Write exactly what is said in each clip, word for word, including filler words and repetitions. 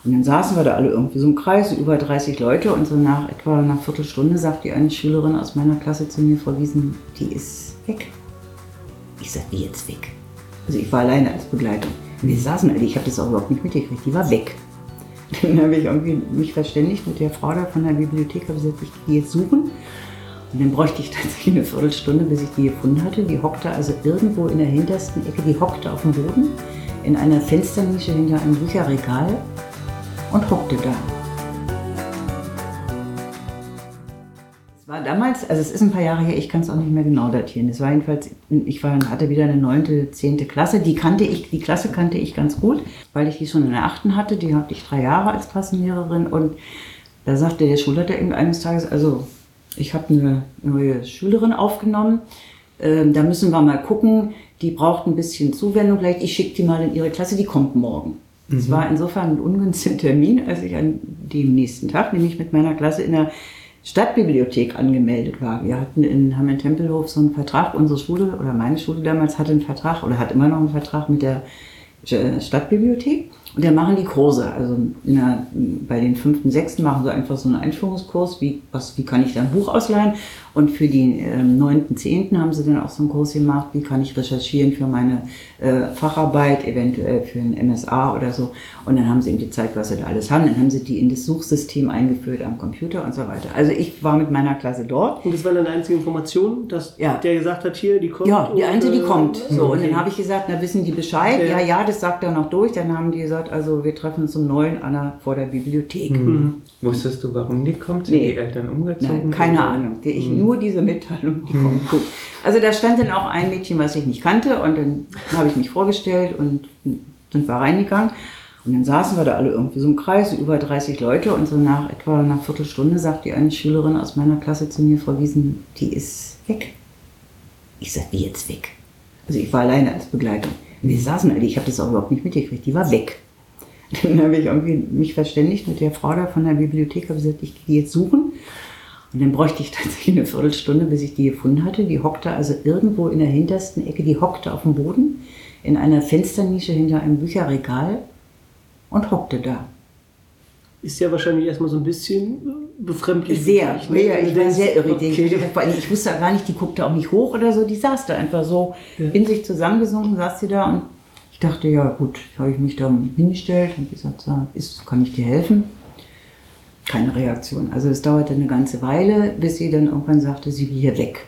Und dann saßen wir da alle irgendwie so im Kreis, über dreißig Leute, und so nach etwa einer Viertelstunde sagt die eine Schülerin aus meiner Klasse zu mir, Frau Wiesen, die ist weg. Ich sag, wie jetzt weg? Also ich war alleine als Begleitung. Und wir saßen alle, ich habe das auch überhaupt nicht mitgekriegt, die war weg. Dann habe ich irgendwie mich verständigt mit der Frau da von der Bibliothek, habe gesagt, ich gehe jetzt suchen. Und dann bräuchte ich tatsächlich eine Viertelstunde, bis ich die gefunden hatte. Die hockte also irgendwo in der hintersten Ecke, die hockte auf dem Boden, in einer Fensternische hinter einem Bücherregal und hockte da. Es war damals, also es ist ein paar Jahre her, ich kann es auch nicht mehr genau datieren. Es war jedenfalls, ich war, hatte wieder eine neunte, zehnte Klasse, die kannte ich, die Klasse kannte ich ganz gut, weil ich die schon in der achten hatte, die hatte ich drei Jahre als Klassenlehrerin, und da sagte der Schulleiter eben eines Tages, also ich habe eine neue Schülerin aufgenommen, ähm, da müssen wir mal gucken, die braucht ein bisschen Zuwendung, vielleicht ich schicke die mal in ihre Klasse, die kommt morgen. Es mhm. war insofern ein ungünstiger Termin, als ich an dem nächsten Tag, nämlich mit meiner Klasse in der Stadtbibliothek angemeldet war. Wir hatten in Hamm-in-Tempelhof so einen Vertrag, unsere Schule oder meine Schule damals hatte einen Vertrag oder hat immer noch einen Vertrag mit der Stadtbibliothek, und da machen die Kurse. Also in der, bei den fünften, sechsten machen sie einfach so einen Einführungskurs, wie, was, wie kann ich da ein Buch ausleihen, und für die ähm, neunten, zehnten haben sie dann auch so einen Kurs gemacht, wie kann ich recherchieren für meine äh, Facharbeit, eventuell für ein M S A oder so, und dann haben sie ihm gezeigt, was sie da alles haben, dann haben sie die in das Suchsystem eingeführt am Computer und so weiter. Also ich war mit meiner Klasse dort. Und das war dann eine einzige Information, dass ja. der gesagt hat, hier, die kommt? Ja, die einzige, die kommt. So, okay. Und dann habe ich gesagt, na, wissen die Bescheid? Ja, ja, ja, das sagt er noch durch. Dann haben die gesagt, also wir treffen uns um neun an der, vor der Bibliothek. Mhm. Wusstest du, warum die kommt? Sind nee. die Eltern umgezogen? Nein, keine oder? Ahnung. Ich, mhm. Nur diese Mitteilung, die mhm. kommt. Gut. Also da stand dann auch ein Mädchen, was ich nicht kannte, und dann habe ich mich vorgestellt und sind wir reingegangen. Und dann saßen wir da alle irgendwie so im Kreis, über dreißig Leute, und so nach etwa einer Viertelstunde sagt die eine Schülerin aus meiner Klasse zu mir, Frau Wiesen, die ist weg. Ich sag, wie jetzt weg? Also ich war alleine als Begleitung. Und wir saßen alle, ich habe das auch überhaupt nicht mitgekriegt, die war weg. Dann habe ich irgendwie mich verständigt mit der Frau da von der Bibliothek, habe gesagt, ich gehe jetzt suchen. Und dann bräuchte ich tatsächlich eine Viertelstunde, bis ich die gefunden hatte. Die hockte also irgendwo in der hintersten Ecke, die hockte auf dem Boden, in einer Fensternische hinter einem Bücherregal und hockte da. Ist ja wahrscheinlich erstmal so ein bisschen befremdlich. Sehr, ja, ich war sehr irritiert. Okay. Ich wusste gar nicht, die guckte auch nicht hoch oder so, die saß da einfach so ja. in sich zusammengesunken, saß sie da, und ich dachte, ja gut, habe ich mich da hingestellt und gesagt, so, ist, kann ich dir helfen? Keine Reaktion. Also es dauerte eine ganze Weile, bis sie dann irgendwann sagte, sie will hier weg.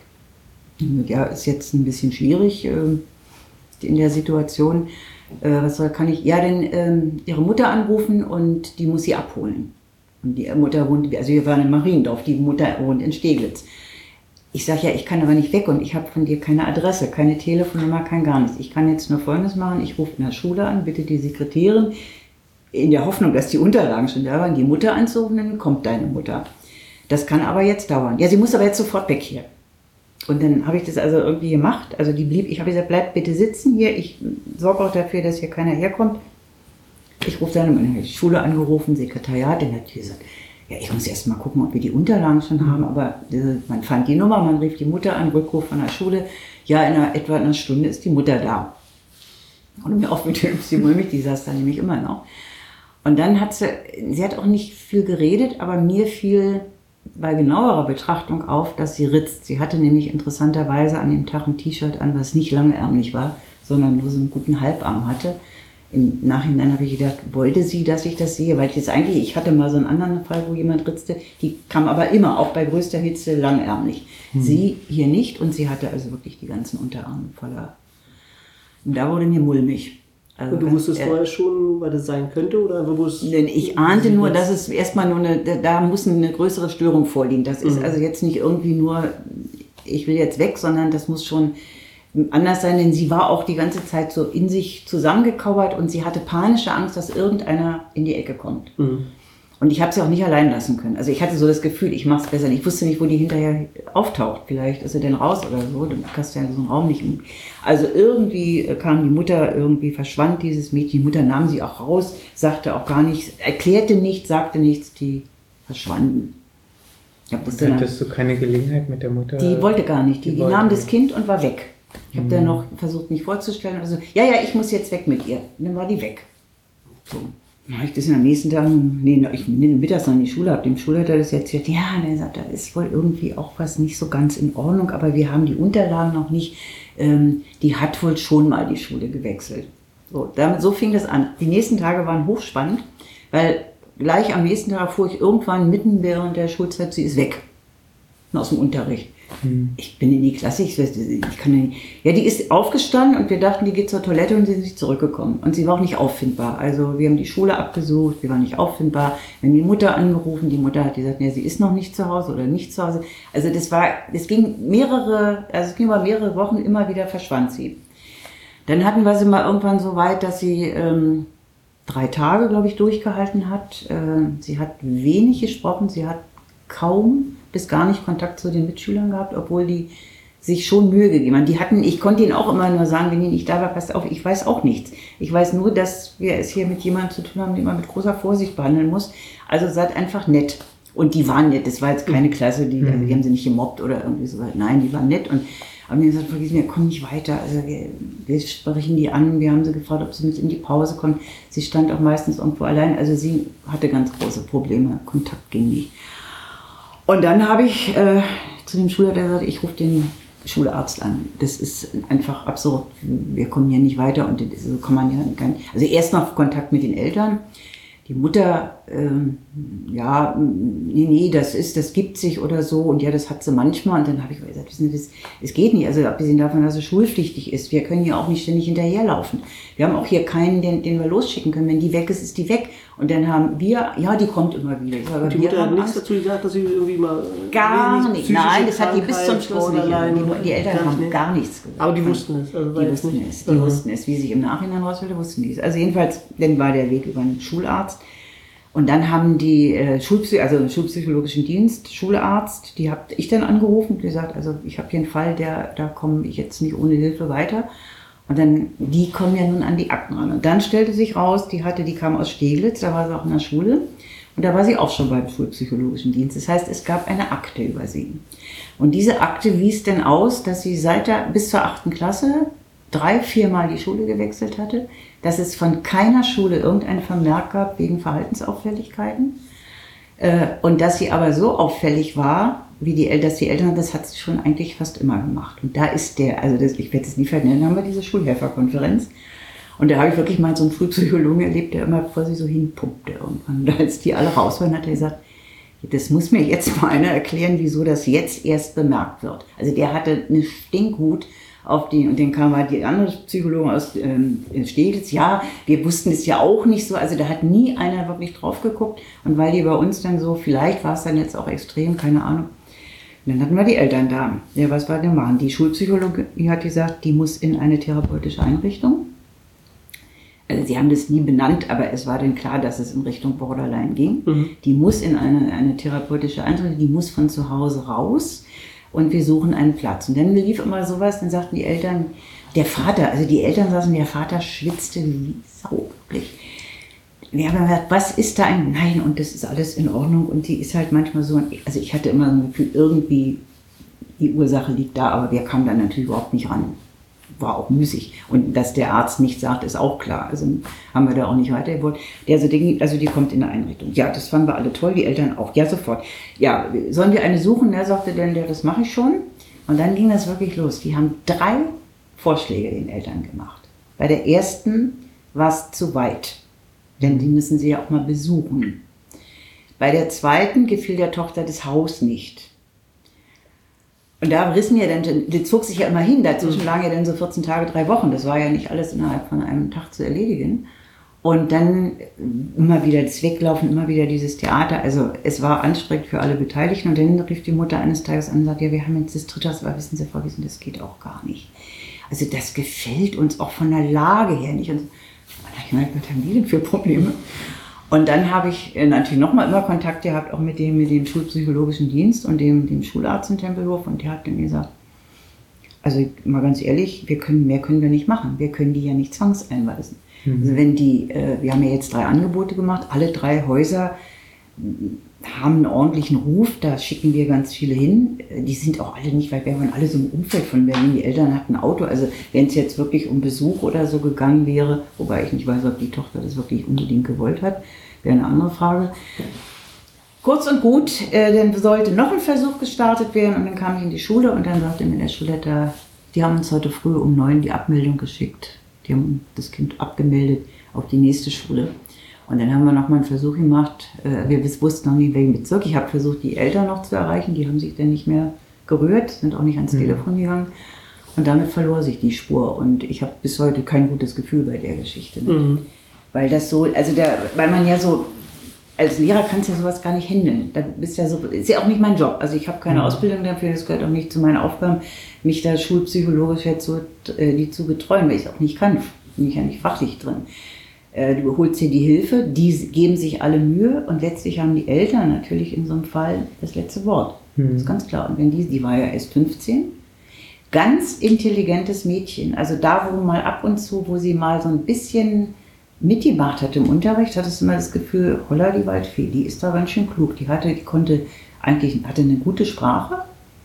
Ja, ist jetzt ein bisschen schwierig äh, in der Situation. Äh, was soll, kann ich? Ja, denn ähm, ihre Mutter anrufen, und die muss sie abholen. Und die Mutter wohnt, also wir waren in Mariendorf, die Mutter wohnt in Steglitz. Ich sage, ja, ich kann aber nicht weg, und ich habe von dir keine Adresse, keine Telefonnummer, kein gar nichts. Ich kann jetzt nur Folgendes machen, ich rufe in der Schule an, bitte die Sekretärin, in der Hoffnung, dass die Unterlagen schon da waren, die Mutter anzurufen, dann kommt deine Mutter. Das kann aber jetzt dauern. Ja, sie muss aber jetzt sofort weg hier. Und dann habe ich das also irgendwie gemacht. Also die blieb, ich habe gesagt, bleib bitte sitzen hier. Ich sorge auch dafür, dass hier keiner herkommt. Ich rufe dann in die Schule angerufen, Sekretariat, dann hat die gesagt, ja, ich muss erst mal gucken, ob wir die Unterlagen schon haben. Aber äh, man fand die Nummer, man rief die Mutter an, Rückruf von der Schule. Ja, in einer, etwa einer Stunde ist die Mutter da. Und mir auch mit dem sie mulmig, die saß da nämlich immer noch. Und dann hat sie, sie hat auch nicht viel geredet, aber mir fiel bei genauerer Betrachtung auf, dass sie ritzt. Sie hatte nämlich interessanterweise an dem Tag ein T-Shirt an, was nicht langärmlich war, sondern nur so einen guten Halbarm hatte. Im Nachhinein habe ich gedacht, wollte sie, dass ich das sehe? Weil ich jetzt eigentlich, ich hatte mal so einen anderen Fall, wo jemand ritzte, die kam aber immer, auch bei größter Hitze, langärmlich. Hm. Sie hier nicht, und sie hatte also wirklich die ganzen Unterarme voller. Und da wurde mir mulmig. Also und du wusstest äh, vorher schon, was das sein könnte? Oder denn ich ahnte nur, dass es erstmal nur eine, da muss eine größere Störung vorliegen. Das ist mhm. also jetzt nicht irgendwie nur, ich will jetzt weg, sondern das muss schon anders sein, denn sie war auch die ganze Zeit so in sich zusammengekauert, und sie hatte panische Angst, dass irgendeiner in die Ecke kommt. Mhm. Und ich habe sie auch nicht allein lassen können. Also ich hatte so das Gefühl, ich mache es besser. Ich wusste nicht, wo die hinterher auftaucht. Vielleicht ist sie denn raus oder so. Dann kannst du ja so einen Raum nicht. Also irgendwie kam die Mutter, irgendwie verschwand dieses Mädchen. Die Mutter nahm sie auch raus, sagte auch gar nichts, erklärte nichts, sagte nichts. Die verschwanden. Hattest du keine Gelegenheit mit der Mutter? Die wollte gar nicht. Die, die, die nahm das Kind und war weg. Ich habe mhm. dann noch versucht, mich vorzustellen. Also, ja, ja, ich muss jetzt weg mit ihr. Und dann war die weg. So. habe ich das am nächsten Tag, nee, ich bin mittags noch in die Schule, habe dem Schulleiter das erzählt, ja, der sagt, da ist wohl irgendwie auch was nicht so ganz in Ordnung, aber wir haben die Unterlagen noch nicht, ähm, die hat wohl schon mal die Schule gewechselt. So, damit, so fing das an. Die nächsten Tage waren hochspannend, weil gleich am nächsten Tag erfuhr ich irgendwann mitten während der Schulzeit, sie ist weg aus dem Unterricht. Hm. Ich bin in die Klasse, ich, ich kann ja nicht. Ja, die ist aufgestanden und wir dachten, die geht zur Toilette und sie ist nicht zurückgekommen. Und sie war auch nicht auffindbar. Also wir haben die Schule abgesucht, sie war nicht auffindbar. Wir haben die Mutter angerufen, die Mutter hat gesagt, ja, sie ist noch nicht zu Hause oder nicht zu Hause. Also das war, es ging mehrere, also es ging über mehrere Wochen, immer wieder verschwand sie. Dann hatten wir sie mal irgendwann so weit, dass sie ähm, drei Tage, glaube ich, durchgehalten hat. Äh, sie hat wenig gesprochen, sie hat kaum bis gar nicht Kontakt zu den Mitschülern gehabt, obwohl die sich schon Mühe gegeben haben. Die hatten, ich konnte ihnen auch immer nur sagen, wenn die nicht da war, passt auf, ich weiß auch nichts. Ich weiß nur, dass wir es hier mit jemandem zu tun haben, den man mit großer Vorsicht behandeln muss. Also seid einfach nett. Und die waren nett, das war jetzt keine Klasse, die, also die haben sie nicht gemobbt oder irgendwie so. Nein, die waren nett und haben mir gesagt, vergiss mir, komm nicht weiter. Also wir, wir sprechen die an, wir haben sie gefragt, ob sie mit in die Pause kommen. Sie stand auch meistens irgendwo allein, also sie hatte ganz große Probleme, Kontakt ging nicht. Und dann habe ich äh, zu dem Schulleiter gesagt, ich rufe den Schularzt an. Das ist einfach absurd. Wir kommen hier nicht weiter und so kann man ja gar nicht. Also erst noch Kontakt mit den Eltern. Die Mutter, ähm, ja, nee, nee, das ist, das gibt sich oder so und ja, das hat sie manchmal. Und dann habe ich gesagt, wissen Sie, das, das geht nicht. Also abgesehen davon, dass sie schulpflichtig ist. Wir können ja auch nicht ständig hinterherlaufen. Wir haben auch hier keinen, den, den wir losschicken können. Wenn die weg ist, ist die weg. Und dann haben wir, ja, die kommt immer wieder. Und die Mutter hat nichts dazu gesagt, dass sie irgendwie mal... Gar nicht. Nein, das hat die bis zum Schluss nicht. Die, die Eltern haben nicht. gar nichts gesagt. Aber die wussten es. Also die wussten nicht. es. Die mhm. wussten es. Wie sich im Nachhinein rausstellte, wussten die es. Also jedenfalls, dann war der Weg über einen Schularzt. Und dann haben die äh, Schulpsy- also den schulpsychologischen Dienst, Schularzt, die habe ich dann angerufen und gesagt, also ich habe hier einen Fall, der, da komme ich jetzt nicht ohne Hilfe weiter. Und dann, die kommen ja nun an die Akten ran. Und dann stellte sich raus, die hatte, die kam aus Steglitz, da war sie auch in der Schule. Und da war sie auch schon beim schulpsychologischen Dienst. Das heißt, es gab eine Akte über sie. Und diese Akte wies dann aus, dass sie seit der, bis zur achten Klasse drei, viermal die Schule gewechselt hatte, dass es von keiner Schule irgendeinen Vermerk gab wegen Verhaltensauffälligkeiten äh, und dass sie aber so auffällig war, wie die, dass die Eltern, das hat sie schon eigentlich fast immer gemacht. Und da ist der, also das, ich werde es nie vernennen, da haben wir diese Schulhelferkonferenz und da habe ich wirklich mal so einen Frühpsychologen erlebt, der immer vor sie so hinpumpte irgendwann. Und als die alle raus waren, hat er gesagt, das muss mir jetzt mal einer erklären, wieso das jetzt erst bemerkt wird. Also der hatte eine Stinkhut auf die, und dann kam halt die andere Psychologin aus ähm, Steglitz, ja, wir wussten es ja auch nicht so, also da hat nie einer wirklich drauf geguckt und weil die bei uns dann so, vielleicht war es dann jetzt auch extrem, keine Ahnung, und dann hatten wir die Eltern da. Ja, was war denn machen? Die Schulpsychologin hat gesagt, die muss in eine therapeutische Einrichtung. Also sie haben das nie benannt, aber es war dann klar, dass es in Richtung Borderline ging. Mhm. Die muss in eine, eine therapeutische Einrichtung, die muss von zu Hause raus. Und wir suchen einen Platz. Und dann lief immer sowas, dann sagten die Eltern, der Vater, also die Eltern saßen, der Vater schwitzte wie Sau, wirklich. Wir haben gesagt, was ist da ein, nein, und das ist alles in Ordnung. Und die ist halt manchmal so, also ich hatte immer ein Gefühl, irgendwie die Ursache liegt da, aber wir kamen dann natürlich überhaupt nicht ran. War auch müßig. Und dass der Arzt nichts sagt, ist auch klar. Also haben wir da auch nicht weitergewollt. Der, also, die, also die kommt in eine Einrichtung. Ja, das fanden wir alle toll, die Eltern auch. Ja, sofort. Ja, sollen wir eine suchen? Der sagte dann, ja, das mache ich schon. Und dann ging das wirklich los. Die haben drei Vorschläge den Eltern gemacht. Bei der ersten war es zu weit. Denn die müssen sie ja auch mal besuchen. Bei der zweiten gefiel der Tochter das Haus nicht. Und da rissen ja dann, die zog sich ja immer hin, dazwischen lagen ja dann so vierzehn Tage, drei Wochen. Das war ja nicht alles innerhalb von einem Tag zu erledigen. Und dann immer wieder das Weglaufen, immer wieder dieses Theater. Also es war anstrengend für alle Beteiligten. Und dann rief die Mutter eines Tages an und sagte, ja, wir haben jetzt das dritte, aber wissen Sie, Frau Wiesen, das geht auch gar nicht. Also das gefällt uns auch von der Lage her nicht. Und so, ich meine, was haben die denn für Probleme? Und dann habe ich natürlich nochmal immer Kontakt gehabt, auch mit dem, mit dem schulpsychologischen Dienst und dem, dem Schularzt in Tempelhof. Und der hat dann gesagt, also mal ganz ehrlich, wir können, mehr können wir nicht machen. Wir können die ja nicht zwangseinweisen. Mhm. Also wenn die, äh, wir haben ja jetzt drei Angebote gemacht, alle drei Häuser haben einen ordentlichen Ruf, da schicken wir ganz viele hin. Die sind auch alle nicht weit weg, wir waren alle so im Umfeld von Berlin. Die Eltern hatten ein Auto, also wenn es jetzt wirklich um Besuch oder so gegangen wäre, wobei ich nicht weiß, ob die Tochter das wirklich unbedingt gewollt hat, wäre eine andere Frage. Kurz und gut, äh, dann sollte noch ein Versuch gestartet werden und dann kam ich in die Schule und dann sagte mir der Schulleiter, die haben uns heute früh um neun die Abmeldung geschickt. Die haben das Kind abgemeldet auf die nächste Schule. Und dann haben wir nochmal einen Versuch gemacht. Äh, wir wussten noch nicht, welchen Bezirk. Ich habe versucht, die Eltern noch zu erreichen. Die haben sich dann nicht mehr gerührt, sind auch nicht ans mhm. Telefon gegangen. Und damit verlor sich die Spur. Und ich habe bis heute kein gutes Gefühl bei der Geschichte. Ne? Mhm. Weil das so, also der, weil man ja so, als Lehrer kannst du ja sowas gar nicht handeln. Da bist ja so, ist ja auch nicht mein Job. Also ich habe keine mhm. Ausbildung dafür, das gehört auch nicht zu meinen Aufgaben, mich da schulpsychologisch jetzt so äh, die zu betreuen, weil ich es auch nicht kann. Bin ich ja nicht fachlich drin. Äh, du holst dir die Hilfe, die geben sich alle Mühe und letztlich haben die Eltern natürlich in so einem Fall das letzte Wort. Mhm. Das ist ganz klar. Und wenn die, die war ja erst fünfzehn, ganz intelligentes Mädchen. Also da, wo mal ab und zu, wo sie mal so ein bisschen mitgemacht hat im Unterricht, hattest du immer das Gefühl, holla die Waldfee, die ist da ganz schön klug. Die hatte, die konnte eigentlich, hatte eine gute Sprache,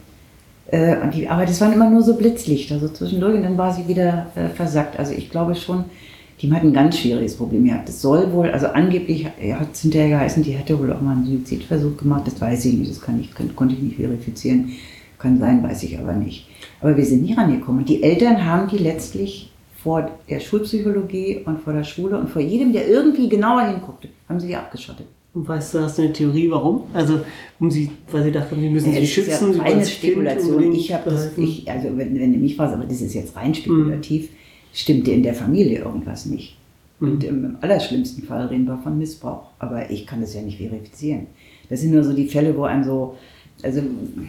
äh, und die, aber das waren immer nur so Blitzlichter, so zwischendurch und dann war sie wieder äh, versackt. Also ich glaube schon, die hat ein ganz schwieriges Problem gehabt. Das soll wohl, also angeblich ja, hat es hinterher geheißen, die hätte wohl auch mal einen Suizidversuch gemacht, das weiß ich nicht, das kann ich, kann, konnte ich nicht verifizieren. Kann sein, weiß ich aber nicht. Aber wir sind nie rangekommen. Und die Eltern haben die letztlich vor der Schulpsychologie und vor der Schule und vor jedem, der irgendwie genauer hinguckte, haben sie die abgeschottet. Und weißt du, hast du eine Theorie, warum? Also, um sie, weil sie dachten, die müssen ja, sie schützen. Das ist ja reine Spekulation. Ich habe das, ich, also wenn, wenn du mich fragst, aber das ist jetzt rein spekulativ, mhm. stimmte in der Familie irgendwas nicht. Mhm. Und im, im allerschlimmsten Fall reden wir von Missbrauch. Aber ich kann das ja nicht verifizieren. Das sind nur so die Fälle, wo einem so, also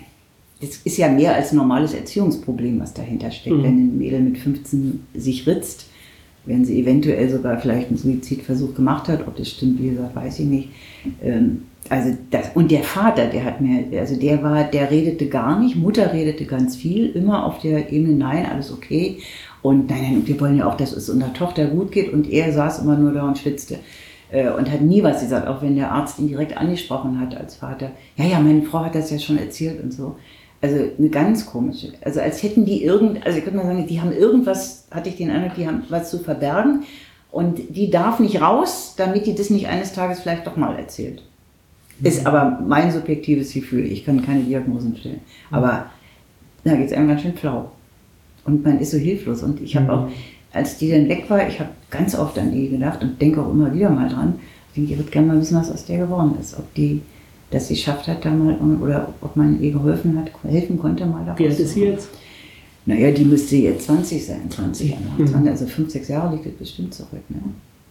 das ist ja mehr als ein normales Erziehungsproblem, was dahinter steckt. Mhm. Wenn ein Mädel mit fünfzehn sich ritzt, wenn sie eventuell sogar vielleicht einen Suizidversuch gemacht hat, ob das stimmt, wie gesagt, weiß ich nicht. Ähm, also das, und der Vater, der hat mir, also der war, der redete gar nicht, Mutter redete ganz viel, immer auf der Ebene, nein, alles okay. Und nein, nein, wir wollen ja auch, dass es unserer Tochter gut geht. Und er saß immer nur da und schwitzte. Und hat nie was gesagt, auch wenn der Arzt ihn direkt angesprochen hat als Vater. Ja, ja, meine Frau hat das ja schon erzählt und so. Also eine ganz komische, also als hätten die irgend, also ich könnte mal sagen, die haben irgendwas, hatte ich den Eindruck, die haben was zu verbergen und die darf nicht raus, damit die das nicht eines Tages vielleicht doch mal erzählt. Mhm. Ist aber mein subjektives Gefühl, ich kann keine Diagnosen stellen. Mhm. Aber da geht es einem ganz schön flau. Und man ist so hilflos. Und ich habe mhm. auch, als die dann weg war, ich habe ganz oft an die gedacht und denke auch immer wieder mal dran, ich denke, ich würde gerne mal wissen, was aus der geworden ist, ob die dass sie geschafft hat, da mal, oder ob man ihr geholfen hat, helfen konnte, mal da. Wie alt ist sie jetzt? Naja, die müsste jetzt zwanzig sein, zwanzig Jahre, mhm. also fünf, sechs Jahre liegt das bestimmt zurück. Ne?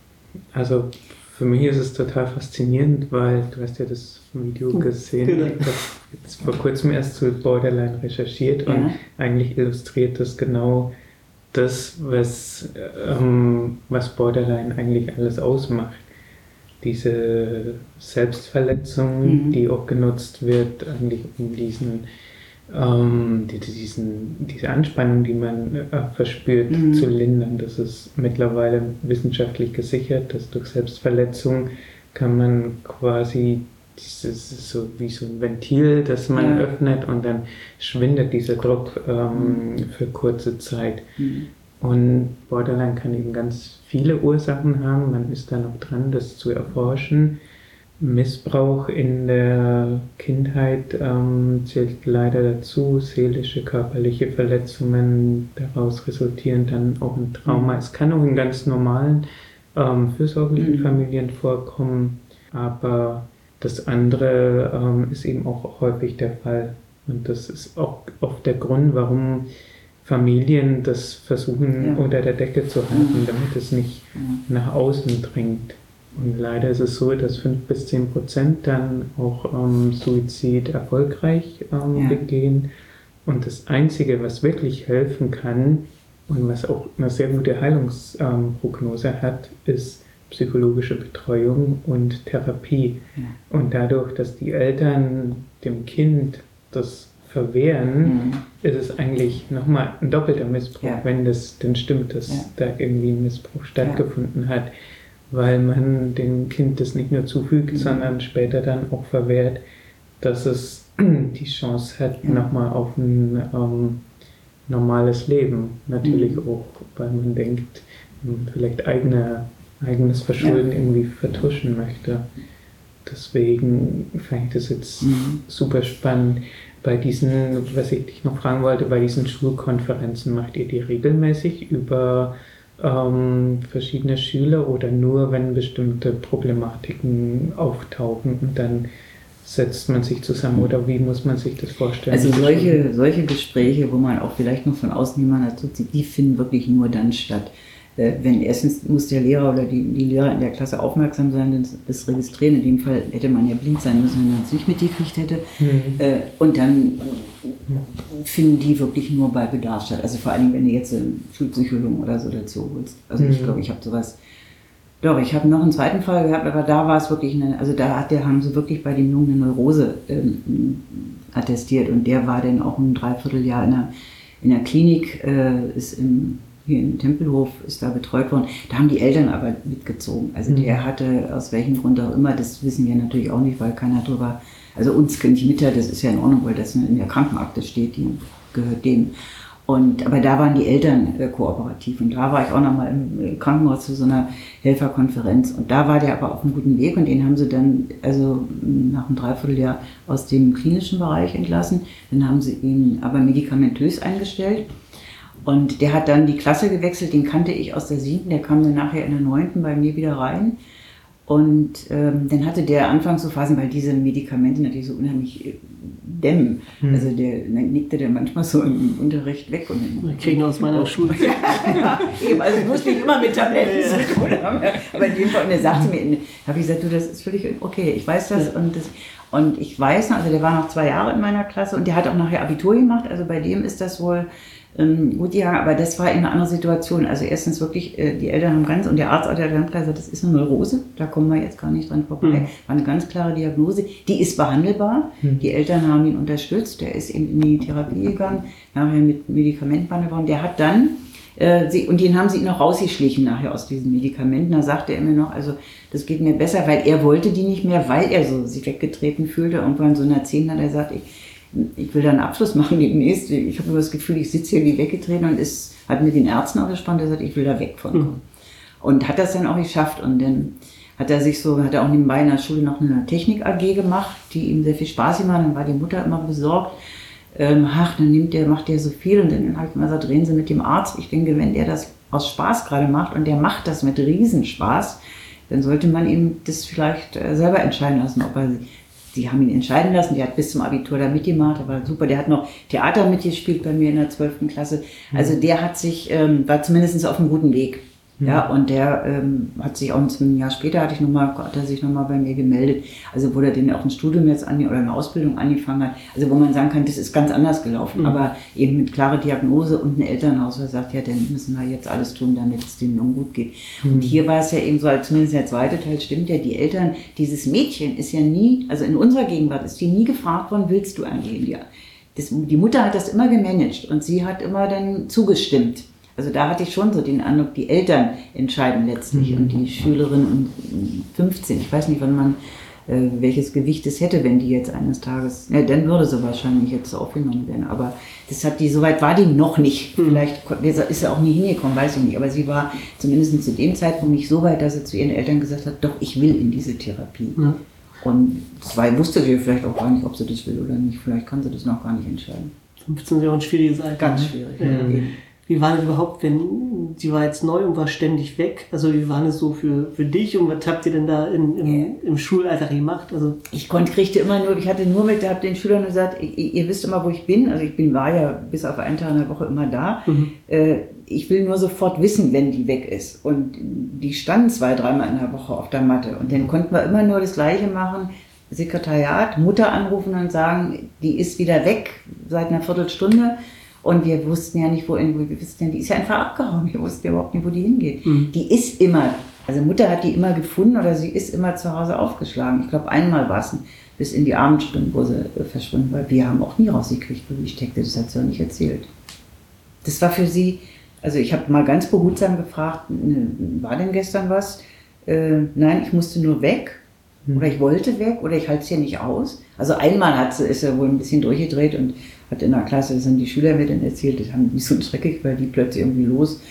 Also für mich ist es total faszinierend, weil du hast ja das Video gesehen, genau. Ich habe jetzt vor kurzem erst zu Borderline recherchiert und ja. eigentlich illustriert das genau das, was, ähm, was Borderline eigentlich alles ausmacht. Diese Selbstverletzung, mhm. die auch genutzt wird, eigentlich um diesen, ähm, die, diesen, diese Anspannung, die man äh, verspürt, mhm. zu lindern. Das ist mittlerweile wissenschaftlich gesichert, dass durch Selbstverletzung kann man quasi, dieses so wie so ein Ventil, das man ja. öffnet und dann schwindet dieser Druck ähm, mhm. für kurze Zeit. Mhm. Und Borderline kann eben ganz viele Ursachen haben. Man ist da noch dran, das zu erforschen. Missbrauch in der Kindheit ähm, zählt leider dazu. Seelische, körperliche Verletzungen, daraus resultieren dann auch ein Trauma. Mhm. Es kann auch in ganz normalen, ähm, fürsorglichen mhm. Familien vorkommen, aber das andere ähm, ist eben auch häufig der Fall. Und das ist auch oft der Grund, warum Familien das versuchen ja. unter der Decke zu halten, damit es nicht ja. nach außen dringt. Und leider ist es so, dass fünf bis zehn Prozent dann auch ähm, Suizid erfolgreich ähm, ja. begehen. Und das Einzige, was wirklich helfen kann und was auch eine sehr gute Heilungsprognose ähm, hat, ist psychologische Betreuung und Therapie. Ja. Und dadurch, dass die Eltern dem Kind das verwehren, mhm. ist es eigentlich nochmal ein doppelter Missbrauch, ja. wenn das denn stimmt, dass ja. da irgendwie ein Missbrauch stattgefunden ja. hat. weil man dem Kind das nicht nur zufügt, mhm. sondern später dann auch verwehrt, dass es die Chance hat, ja. nochmal auf ein ähm, normales Leben. Natürlich mhm. auch, weil man denkt, vielleicht eigene, eigenes Verschulden ja. irgendwie vertuschen möchte. Deswegen fand ich das jetzt mhm. super spannend. Bei diesen, was ich dich noch fragen wollte, bei diesen Schulkonferenzen, macht ihr die regelmäßig über ähm, verschiedene Schüler oder nur, wenn bestimmte Problematiken auftauchen und dann setzt man sich zusammen oder wie muss man sich das vorstellen? Also solche, solche Gespräche, wo man auch vielleicht noch von außen jemanden dazu zieht, die finden wirklich nur dann statt. Wenn erstens muss der Lehrer oder die, die Lehrer in der Klasse aufmerksam sein, das registrieren. In dem Fall hätte man ja blind sein müssen, wenn man es nicht mitgekriegt hätte. Mhm. Und dann finden die wirklich nur bei Bedarf statt. Also vor allem, wenn du jetzt einen Schulpsychologen oder so dazu holst. Also mhm. ich glaube, ich habe sowas. Doch, ich habe noch einen zweiten Fall gehabt, aber da war es wirklich eine, also da hat der, haben sie wirklich bei dem Jungen eine Neurose ähm, attestiert und der war dann auch ein Dreivierteljahr in der, in der Klinik, äh, ist im hier im Tempelhof, ist da betreut worden. Da haben die Eltern aber mitgezogen. Also mhm. der hatte, aus welchem Grund auch immer, das wissen wir natürlich auch nicht, weil keiner drüber, also uns können nicht mitteilen, das ist ja in Ordnung, weil das in der Krankenakte steht, die gehört dem. Und, aber da waren die Eltern äh, kooperativ und da war ich auch nochmal im Krankenhaus zu so einer Helferkonferenz und da war der aber auf einem guten Weg und den haben sie dann, also nach einem Dreivierteljahr aus dem klinischen Bereich entlassen. Dann haben sie ihn aber medikamentös eingestellt. Und der hat dann die Klasse gewechselt, den kannte ich aus der siebten, der kam dann nachher in der neunten bei mir wieder rein. Und ähm, dann hatte der anfangs so Phasen, weil diese Medikamente natürlich so unheimlich äh, dämmen. Hm. Also der dann nickte der manchmal so im Unterricht weg. Und dann, wir kriegen aus meiner Schule. Ja, eben, also ich muss nicht immer mit Tabletten zu tun haben. Aber in dem Fall, und er sagte mir, habe ich gesagt, du, das ist völlig okay, ich weiß das. Und, das, und ich weiß noch, also der war noch zwei Jahre in meiner Klasse und der hat auch nachher Abitur gemacht. Also bei dem ist das wohl gut, ja, aber das war eben eine andere Situation. Also erstens wirklich, die Eltern haben ganz, und der Arzt hat ja ganz klar gesagt, das ist eine Neurose, da kommen wir jetzt gar nicht dran vorbei. Mhm. War eine ganz klare Diagnose, die ist behandelbar. Mhm. Die Eltern haben ihn unterstützt, der ist eben in die Therapie gegangen, nachher mit Medikamenten behandelt worden. Der hat dann, äh, sie, und den haben sie ihn noch rausgeschlichen nachher aus diesen Medikamenten. Da sagte er mir noch, also das geht mir besser, weil er wollte die nicht mehr, weil er so sich weggetreten fühlte. Irgendwann so in der zehnten hat er gesagt, ich Ich will da einen Abschluss machen demnächst. Ich habe immer das Gefühl, ich sitze hier wie weggetreten und ist, hat mit den Ärzten auch gesprochen, der sagt, ich will da weg von kommen. Mhm. Und hat das dann auch geschafft. Und dann hat er sich so, hat er auch nebenbei in der Schule noch eine Technik-A G gemacht, die ihm sehr viel Spaß gemacht hat. Dann war die Mutter immer besorgt. Ähm, ach, dann nimmt der, macht der so viel. Und dann habe ich immer gesagt, reden Sie mit dem Arzt. Ich denke, wenn der das aus Spaß gerade macht und der macht das mit Riesenspaß, dann sollte man ihm das vielleicht äh, selber entscheiden lassen, ob er Die haben ihn entscheiden lassen, der hat bis zum Abitur da mitgemacht, der war super, der hat noch Theater mitgespielt bei mir in der zwölften Klasse. Also der hat sich, ähm, war zumindest auf einem guten Weg. Ja, und der ähm, hat sich auch ein Jahr später, hatte ich noch mal, hat er sich nochmal bei mir gemeldet, also wo er denn auch ein Studium jetzt an, oder eine Ausbildung angefangen hat, also wo man sagen kann, das ist ganz anders gelaufen, mhm. aber eben mit klarer Diagnose und ein Elternhaus, der sagt, ja, dann müssen wir jetzt alles tun, damit es dem Jungen gut geht. Mhm. Und hier war es ja eben so, zumindest der zweite Teil stimmt ja, die Eltern, dieses Mädchen ist ja nie, also in unserer Gegenwart ist die nie gefragt worden, willst du angehen? Ja. Das, die Mutter hat das immer gemanagt und sie hat immer dann zugestimmt. Also da hatte ich schon so den Eindruck, die Eltern entscheiden letztlich mhm. und die Schülerin um fünfzehn, ich weiß nicht, wann man, äh, welches Gewicht es hätte, wenn die jetzt eines Tages, ja, dann würde sie wahrscheinlich jetzt aufgenommen werden, aber das hat die, soweit war die noch nicht, mhm. vielleicht ist sie auch nie hingekommen, weiß ich nicht, aber sie war zumindest zu dem Zeitpunkt nicht so weit, dass sie zu ihren Eltern gesagt hat, doch, ich will in diese Therapie. Mhm. Und zwei wusste sie vielleicht auch gar nicht, ob sie das will oder nicht, vielleicht kann sie das noch gar nicht entscheiden. fünfzehn Jahre ein schwieriges Alter. Ganz schwierig, ja. Ja. Wie war das überhaupt, wenn, sie war jetzt neu und war ständig weg, also wie war das so für, für dich und was habt ihr denn da in, im, ja. im Schulalltag gemacht? Also ich konnte, kriegte immer nur, ich hatte nur mit, hab den Schülern gesagt, ihr, ihr wisst immer, wo ich bin, also ich bin, war ja bis auf einen Tag in der Woche immer da, mhm. äh, ich will nur sofort wissen, wenn die weg ist und die standen zwei, dreimal in der Woche auf der Matte und dann konnten wir immer nur das Gleiche machen, Sekretariat, Mutter anrufen und sagen, die ist wieder weg seit einer Viertelstunde. Und wir wussten ja nicht, wo, wir wussten ja, die ist ja einfach abgehauen. Wir wussten ja überhaupt nicht, wo die hingeht. Mhm. Die ist immer, also Mutter hat die immer gefunden oder sie ist immer zu Hause aufgeschlagen. Ich glaube, einmal war es bis in die Abendstunden, wo sie verschwunden war. Wir haben auch nie rausgekriegt, wo die steckte. Das hat sie auch nicht erzählt. Das war für sie, also ich habe mal ganz behutsam gefragt, war denn gestern was? äh, nein, ich musste nur weg. Oder ich wollte weg oder ich halte es ja nicht aus. Also einmal hat sie, ist er wohl ein bisschen durchgedreht und hat in der Klasse, das haben die Schüler mir dann erzählt, das haben die so schrecklich, weil die plötzlich irgendwie los,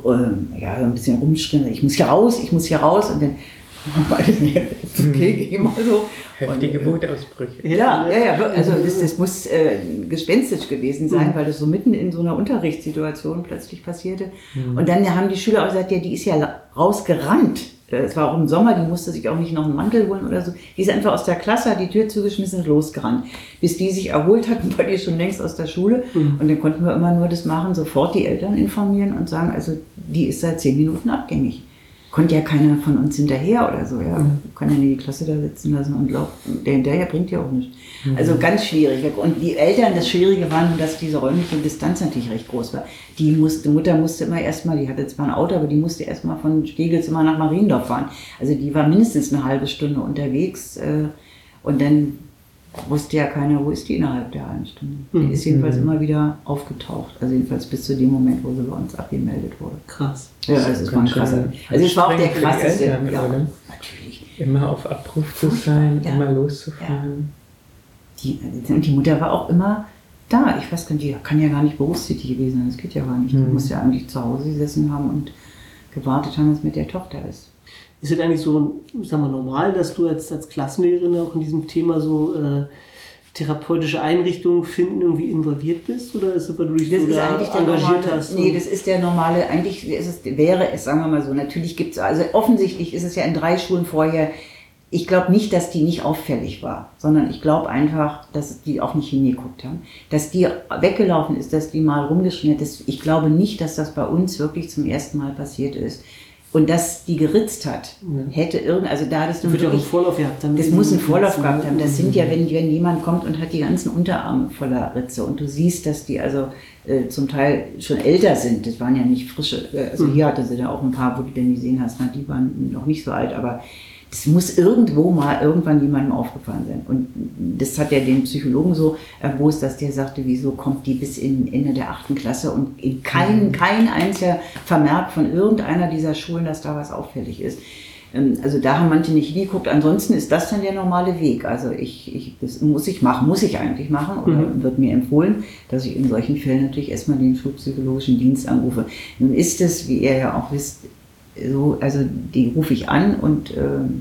äh, ja, so ein bisschen rumschrien, ich muss hier raus, ich muss hier raus und dann war das nicht, okay, geh mal so. Heftige Wutausbrüche. Ja, ja, ja, also das, das muss äh, gespenstisch gewesen sein, mhm. weil das so mitten in so einer Unterrichtssituation plötzlich passierte. Mhm. Und dann haben die Schüler auch gesagt, ja, die ist ja rausgerannt. Es war auch im Sommer, die musste sich auch nicht noch einen Mantel holen oder so. Die ist einfach aus der Klasse, hat die Tür zugeschmissen und losgerannt. Bis die sich erholt hatten, war die schon längst aus der Schule. Mhm. Und dann konnten wir immer nur das machen, sofort die Eltern informieren und sagen, also die ist seit zehn Minuten abgängig. Konnte ja keiner von uns hinterher oder so, ja. Mhm. Kann ja nicht die Klasse da sitzen lassen und glaubt, der hinterher bringt ja auch nichts. Mhm. Also ganz schwierig. Und die Eltern, das Schwierige war nur, dass diese räumliche Distanz natürlich recht groß war. Die musste, Mutter musste immer erstmal, die hatte zwar ein Auto, aber die musste erstmal von Steglitz immer nach Mariendorf fahren. Also die war mindestens eine halbe Stunde unterwegs äh, und dann wusste ja keiner, wo ist die innerhalb der halben Stunde. Die mhm. ist jedenfalls mhm. immer wieder aufgetaucht. Also jedenfalls bis zu dem Moment, wo sie bei uns abgemeldet wurde. Krass. Ja, also es war ein krasser. Also es war auch der krasseste. Ja, natürlich. Immer auf Abruf zu sein, ja. immer loszufahren. Ja. Die, und die Mutter war auch immer da. Ich weiß gar nicht, die kann ja gar nicht berufstätig gewesen sein. Das geht ja gar nicht. Mhm. Die muss ja eigentlich zu Hause gesessen haben und gewartet haben, was mit der Tochter ist. Ist es eigentlich so, sagen wir, normal, dass du als, als Klassenlehrerin auch in diesem Thema so äh, therapeutische Einrichtungen finden, irgendwie involviert bist? Oder ist es, weil du dich das so ist da eigentlich der engagiert normale, hast? Nee, das ist der normale, eigentlich ist es, wäre es, sagen wir mal so, natürlich gibt es, also offensichtlich ist es ja in drei Schulen vorher, ich glaube nicht, dass die nicht auffällig war, sondern ich glaube einfach, dass die auch nicht hingeguckt haben. Dass die weggelaufen ist, dass die mal rumgeschrien hat, das, ich glaube nicht, dass das bei uns wirklich zum ersten Mal passiert ist. Und dass die geritzt hat, ja. hätte irgend, also da das, das wird ja auch einen Vorlauf gehabt haben. Das muss einen Vorlauf gehabt haben. Das sind ja, wenn, wenn jemand kommt und hat die ganzen Unterarme voller Ritze und du siehst, dass die also äh, zum Teil schon älter sind. Das waren ja nicht frische, äh, also mhm. hier hatte sie da auch ein paar, wo du denn gesehen hast, na, die waren noch nicht so alt, aber das muss irgendwo mal irgendwann jemandem aufgefallen sein. Und das hat ja den Psychologen so erbost, dass der sagte, wieso kommt die bis in Ende der achten Klasse und in kein, kein einziger Vermerk von irgendeiner dieser Schulen, dass da was auffällig ist. Also da haben manche nicht hingeguckt. Ansonsten ist das dann der normale Weg. Also ich, ich, das muss ich machen, muss ich eigentlich machen oder mhm. wird mir empfohlen, dass ich in solchen Fällen natürlich erstmal den schulpsychologischen Dienst anrufe. Nun ist es, wie ihr ja auch wisst, so, also die rufe ich an und ähm,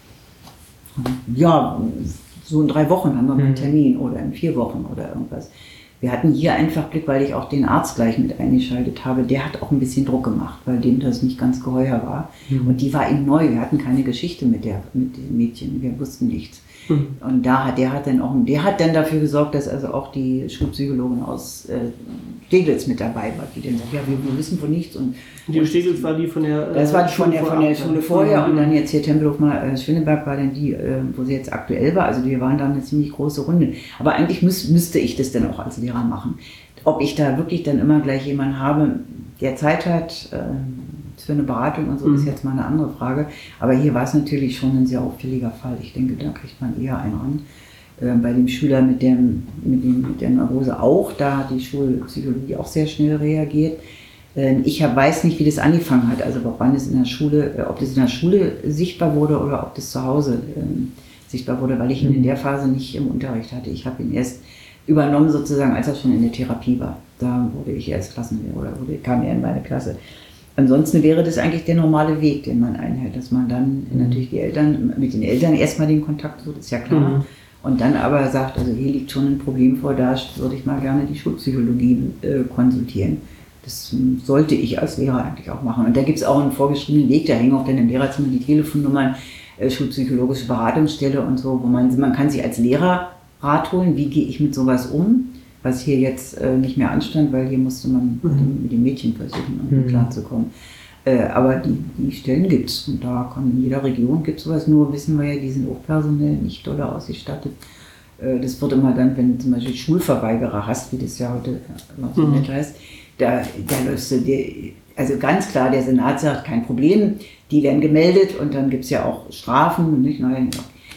ja, so in drei Wochen haben wir mal einen Termin oder in vier Wochen oder irgendwas. Wir hatten hier einfach Glück, weil ich auch den Arzt gleich mit eingeschaltet habe. Der hat auch ein bisschen Druck gemacht, weil dem das nicht ganz geheuer war. Mhm. Und die war ihm neu. Wir hatten keine Geschichte mit, der, mit dem Mädchen. Wir wussten nichts. Mhm. Und da hat, der, hat dann auch, der hat dann dafür gesorgt, dass also auch die Schulpsychologin aus äh, Steglitz mit dabei war, die dann sagt, ja, wir, wir wissen von nichts. Und, die Steglitz war die von der äh, Das war die von der, von der Schule vorher mhm. und dann jetzt hier Tempelhof mal, äh, Schöneberg war dann die, äh, wo sie jetzt aktuell war. Also wir waren da eine ziemlich große Runde. Aber eigentlich müß, müsste ich das dann auch als Lehrer machen. Ob ich da wirklich dann immer gleich jemanden habe, der Zeit hat, äh, für eine Beratung und so, mhm. ist jetzt mal eine andere Frage. Aber hier war es natürlich schon ein sehr auffälliger Fall. Ich denke, da kriegt man eher einen an. Äh, bei dem Schüler mit, dem, mit, dem, mit der Neurose auch, da hat die Schulpsychologie auch sehr schnell reagiert. Äh, ich hab, weiß nicht, wie das angefangen hat, also wann es in der Schule, äh, ob das in der Schule sichtbar wurde oder ob das zu Hause äh, sichtbar wurde, weil ich ihn in der Phase nicht im Unterricht hatte. Ich habe ihn erst übernommen sozusagen, als er schon in der Therapie war. Da wurde ich erst Klassenlehrer oder wurde, kam er in meine Klasse. Ansonsten wäre das eigentlich der normale Weg, den man einhält, dass man dann mhm. natürlich die Eltern, mit den Eltern erstmal den Kontakt sucht, ist ja klar. Mhm. Und dann aber sagt, also hier liegt schon ein Problem vor, da würde ich mal gerne die Schulpsychologie äh, konsultieren. Das ähm, sollte ich als Lehrer eigentlich auch machen. Und da gibt es auch einen vorgeschriebenen Weg, da hängen auch dann im Lehrerzimmer die Telefonnummern, äh, schulpsychologische Beratungsstelle und so, wo man, man kann sich als Lehrer Rat holen, wie gehe ich mit sowas um, was hier jetzt äh, nicht mehr anstand, weil hier musste man mhm. mit dem Mädchen versuchen, um mhm. klarzukommen. Äh, aber die, die Stellen gibt es und da kann in jeder Region gibt es sowas, nur wissen wir ja, die sind auch personell nicht doll ausgestattet. Äh, das wird immer dann, wenn du zum Beispiel Schulverweigerer hast, wie das ja heute noch so nett heißt, da, da läufst du dir, also ganz klar, der Senat sagt, kein Problem, die werden gemeldet und dann gibt es ja auch Strafen, nicht? Nein,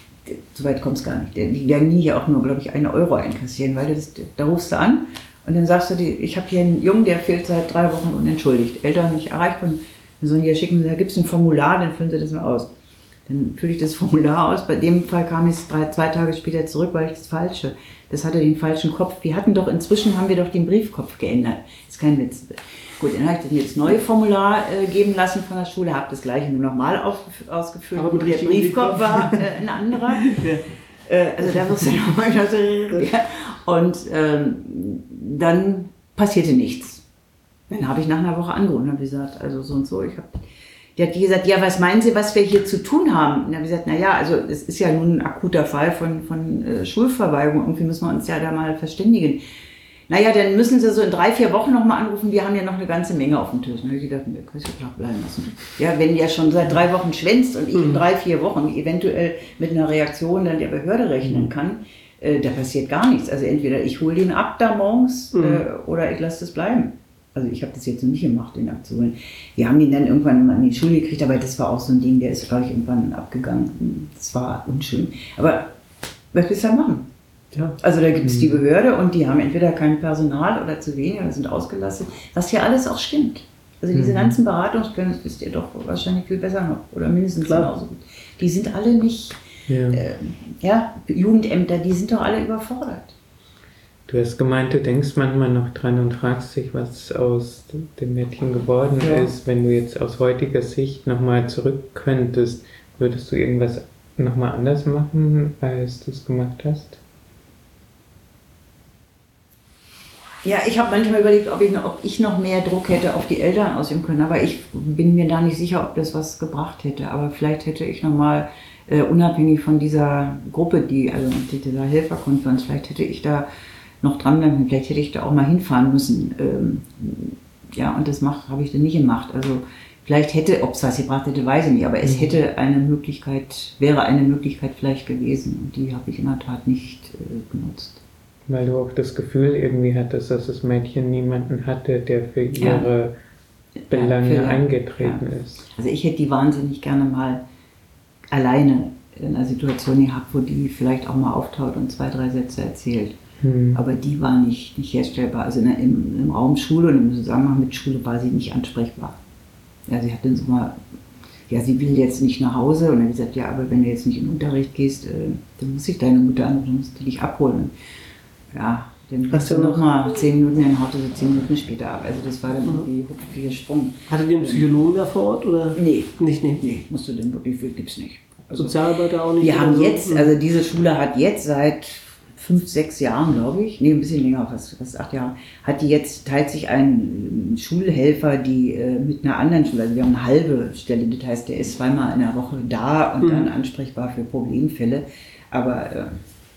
so weit kommt es gar nicht. Die werden nie hier auch nur, glaube ich, einen Euro einkassieren, weil das, da rufst du an und dann sagst du, die, ich habe hier einen Jungen, der fehlt seit drei Wochen unentschuldigt. Eltern nicht erreicht und Dann sollen die ja schicken, da gibt es ein Formular, dann füllen sie das mal aus. Dann fülle ich das Formular aus. Bei dem Fall kam ich drei, zwei Tage später zurück, weil ich das Falsche. Das hatte den falschen Kopf. Wir hatten doch, inzwischen haben wir doch den Briefkopf geändert. Das ist kein Witz. Gut, dann habe ich dann jetzt neue Formular äh, geben lassen von der Schule, habe das gleiche nur nochmal ausgefüllt. Aber der Briefkopf war äh, ein anderer. Ja. Äh, also da wirst du nochmal ja. Und ähm, dann passierte nichts. Dann habe ich nach einer Woche angerufen und habe gesagt, also so und so, ich habe... Die hat gesagt, ja, was meinen Sie, was wir hier zu tun haben? Und dann habe ich gesagt, naja, also es ist ja nun ein akuter Fall von, von äh, Schulverweigerung. Irgendwie müssen wir uns ja da mal verständigen. Naja, dann müssen Sie so in drei, vier Wochen nochmal anrufen. Wir haben ja noch eine ganze Menge auf dem Tisch. Und dann habe ich gedacht, wir können es ja klar bleiben lassen. Ja, wenn ja schon seit drei Wochen schwänzt und ich in drei, vier Wochen eventuell mit einer Reaktion dann der Behörde rechnen kann, äh, da passiert gar nichts. Also entweder ich hole den ab da morgens mhm. äh, oder ich lasse das bleiben. Also ich habe das jetzt noch nicht gemacht, den abzuholen. Wir haben ihn dann irgendwann mal in die Schule gekriegt, aber das war auch so ein Ding, der ist, glaube ich, irgendwann abgegangen. Das war unschön. Aber was willst du da machen? Ja. Also da gibt es mhm. die Behörde und die haben entweder kein Personal oder zu wenig oder sind ausgelastet, was ja alles auch stimmt. Also diese mhm. ganzen Beratungsstellen, das wisst ihr doch wahrscheinlich viel besser noch oder mindestens genauso gut. Die sind alle nicht, ja. Äh, ja, Jugendämter, die sind doch alle überfordert. Du hast gemeint, du denkst manchmal noch dran und fragst dich, was aus dem Mädchen geworden ja. ist. Wenn du jetzt aus heutiger Sicht nochmal zurück könntest, würdest du irgendwas nochmal anders machen, als du es gemacht hast? Ja, ich habe manchmal überlegt, ob ich, noch, ob ich noch mehr Druck hätte auf die Eltern ausüben können, aber ich bin mir da nicht sicher, ob das was gebracht hätte. Aber vielleicht hätte ich nochmal, äh, unabhängig von dieser Gruppe, die, also dieser Helferkonferenz, vielleicht hätte ich da noch dranbleiben, vielleicht hätte ich da auch mal hinfahren müssen. Ähm, ja, und das habe ich dann nicht gemacht. Also vielleicht hätte, ob es was gebracht hätte, weiß ich nicht, aber es hätte eine Möglichkeit, wäre eine Möglichkeit vielleicht gewesen und die habe ich in der Tat nicht äh, genutzt. Weil du auch das Gefühl irgendwie hattest, dass das Mädchen niemanden hatte, der für ihre ja. Belange ja, für, eingetreten ja. ist. Also ich hätte die wahnsinnig gerne mal alleine in einer Situation gehabt, wo die vielleicht auch mal auftaucht und zwei, drei Sätze erzählt. Hm. Aber die war nicht, nicht herstellbar. Also in der, im, im Raum Schule und im Zusammenhang mit Schule war sie nicht ansprechbar. Ja, sie hat dann so mal, ja, sie will jetzt nicht nach Hause. Und dann hat sie gesagt, ja, aber wenn du jetzt nicht in den Unterricht gehst, äh, dann muss ich deine Mutter anrufen, dann musst du dich abholen. Ja, dann hast du noch mal zehn Minuten, dann haut sie zehn Minuten später ab. Also das war dann irgendwie hupfig gesprungen. Hatte die einen Psychologen da vor Ort? Oder? Nee. Nicht, nee. Nee, musst du denn wirklich, gibt's nicht. Also, Sozialarbeiter auch nicht? Wir haben so? jetzt, also diese Schule hat jetzt seit fünf, sechs Jahren, glaube ich, nee, ein bisschen länger, fast, fast acht Jahre, hat die jetzt, teilt sich ein Schulhelfer, die äh, mit einer anderen Schule, also wir haben eine halbe Stelle, das heißt, der ist zweimal in der Woche da und mhm. dann ansprechbar für Problemfälle, aber äh,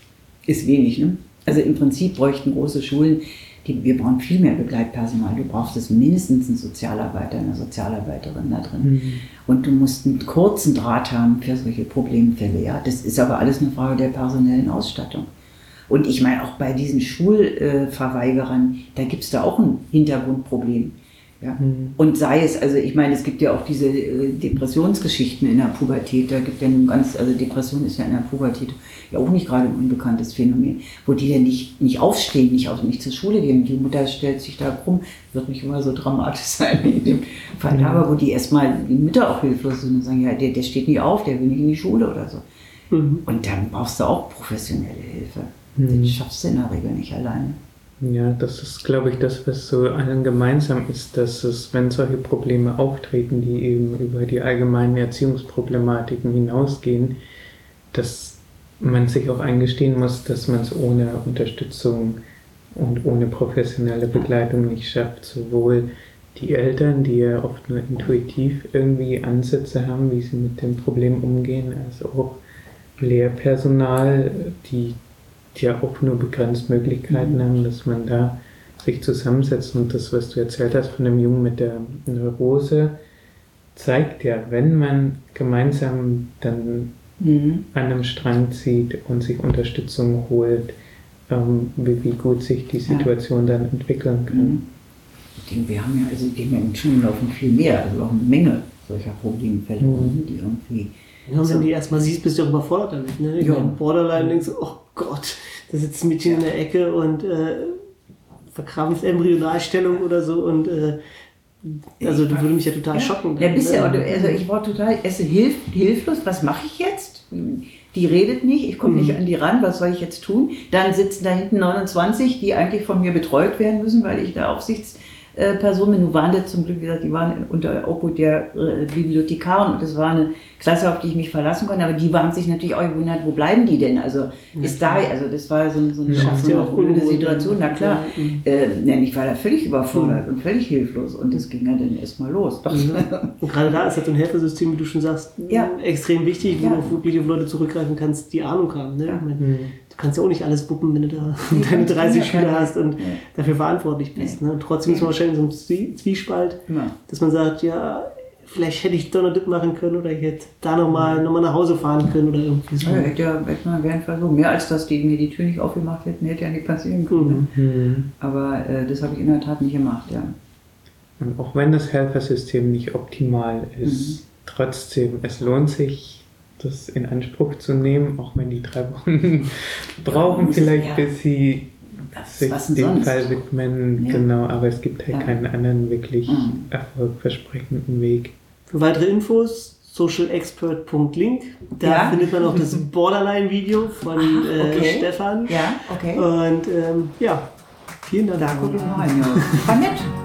ist wenig, ne? Also im Prinzip bräuchten große Schulen, die, wir brauchen viel mehr Begleitpersonal, du brauchst es mindestens einen Sozialarbeiter, eine Sozialarbeiterin da drin mhm. und du musst einen kurzen Draht haben für solche Problemfälle, ja, das ist aber alles eine Frage der personellen Ausstattung. Und ich meine, auch bei diesen Schulverweigerern, äh, da gibt es da auch ein Hintergrundproblem. Ja? Mhm. Und sei es, also ich meine, es gibt ja auch diese äh, Depressionsgeschichten in der Pubertät, da gibt ja nun ganz, also Depression ist ja in der Pubertät ja auch nicht gerade ein unbekanntes Phänomen, wo die dann nicht, nicht aufstehen, nicht, auf, nicht zur Schule gehen, die Mutter stellt sich da krumm, wird nicht immer so dramatisch sein wie in dem Fall, mhm. aber wo die erstmal die Mütter auch hilflos sind und sagen, ja, der, der steht nicht auf, der will nicht in die Schule oder so. Mhm. Und dann brauchst du auch professionelle Hilfe. Das schaffst du in der Regel nicht alleine. Ja, das ist, glaube ich, das, was so allen gemeinsam ist, dass es, wenn solche Probleme auftreten, die eben über die allgemeinen Erziehungsproblematiken hinausgehen, dass man sich auch eingestehen muss, dass man es ohne Unterstützung und ohne professionelle Begleitung nicht schafft. Sowohl die Eltern, die ja oft nur intuitiv irgendwie Ansätze haben, wie sie mit dem Problem umgehen, als auch Lehrpersonal, die die ja auch nur begrenzt Möglichkeiten mhm. haben, dass man da sich zusammensetzt. Und das, was du erzählt hast von dem Jungen mit der Neurose, zeigt ja, wenn man gemeinsam dann mhm. an einem Strang zieht und sich Unterstützung holt, ähm, wie, wie gut sich die Situation ja. dann entwickeln kann. Mhm. Ich denke, wir haben ja, also ich denke, in Schulen laufen viel mehr, also auch eine Menge solcher Problemfälle, mhm. die irgendwie... Ja, und wenn du die erstmal siehst, bist du auch überfordert damit. Ne? Ich ja. meine, Borderline denkst du, oh Gott, da sitzt ein Mädchen ja. in der Ecke und äh, verkrampft Embryonalstellung oder so und äh, Also du würde mich ja total ja. schocken. Ja, bisher, also ich war total, es hilft, hilflos, was mache ich jetzt? Die redet nicht, ich komme mhm. nicht an die ran, was soll ich jetzt tun? Dann sitzen da hinten neunundzwanzig, die eigentlich von mir betreut werden müssen, weil ich da Aufsichtsperson bin. Nun waren das zum Glück, wie gesagt, die waren unter Obhut der äh, Bibliothekarin und das war eine Klasse, auf die ich mich verlassen konnte, aber die haben sich natürlich auch gewundert, wo bleiben die denn? Also ist da, also das war so, so eine, ja, so eine blöde Situation, na klar. Ja. Äh, ja, ich war da völlig überfordert mhm. und völlig hilflos und das ging ja dann erstmal los. Ja. Und gerade da ist halt so ein Helfersystem, wie du schon sagst, ja. extrem wichtig, wo ja. du auf wirklich auf Leute zurückgreifen kannst, die Ahnung haben. Ne? Ja. Meine, mhm. Du kannst ja auch nicht alles wuppen, wenn du da deine dreißig Schüler hast und ja. dafür verantwortlich bist. Ne? Und trotzdem ist man wahrscheinlich in so einem Zwiespalt, ja. dass man sagt, ja, vielleicht hätte ich doch noch das machen können oder ich hätte da nochmal noch mal nach Hause fahren können oder irgendwie so. Ja, hätte ja hätte man wäre ein Versuch. Mehr als dass die mir die Tür nicht aufgemacht hätten, hätte ja nicht passieren können. Mhm. Aber äh, das habe ich in der Tat nicht gemacht, ja. Und auch wenn das Helfersystem nicht optimal ist, mhm. trotzdem, es lohnt sich, das in Anspruch zu nehmen, auch wenn die drei Wochen brauchen, ja, vielleicht ja. bis sie das, sich dem sonst? Fall widmen. Ja. Genau, aber es gibt halt ja. keinen anderen wirklich mhm. erfolgversprechenden Weg. Für weitere Infos socialexpert punkt link. Da ja. findet man auch das Borderline-Video von äh, okay. Stefan. Ja, okay. Und ähm, ja, vielen Dank. Da gucke ich mal rein. Ja. War nett.